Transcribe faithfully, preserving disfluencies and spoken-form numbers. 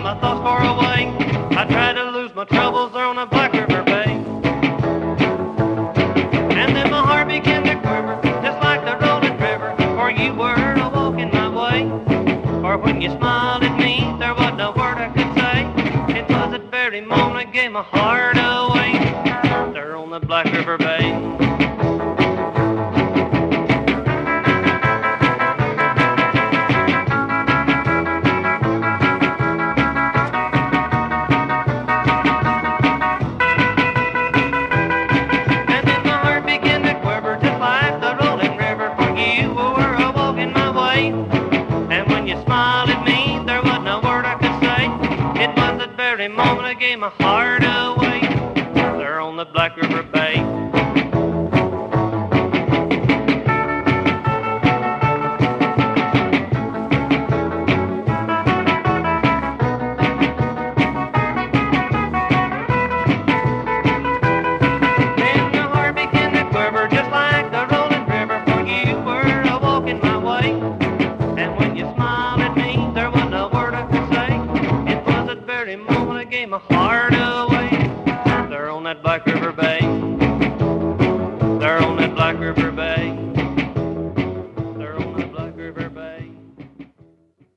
my thoughts far away. I tried to lose my troubles there on the Black River Bay. And then my heart began to quiver, just like the rolling river, for you were a walking my way. For when you smiled at me, there was no word I could say. It was that very moment I gave my heart away, there on the Black River Bay. Every moment I gave my heart away, there on the Black River Bay. Then my heart began to quiver, just like the rolling river, for you were a walking my way. And when you smiled at me, there was no word I could say. It was that very moment I gave my heart away, there on that Black River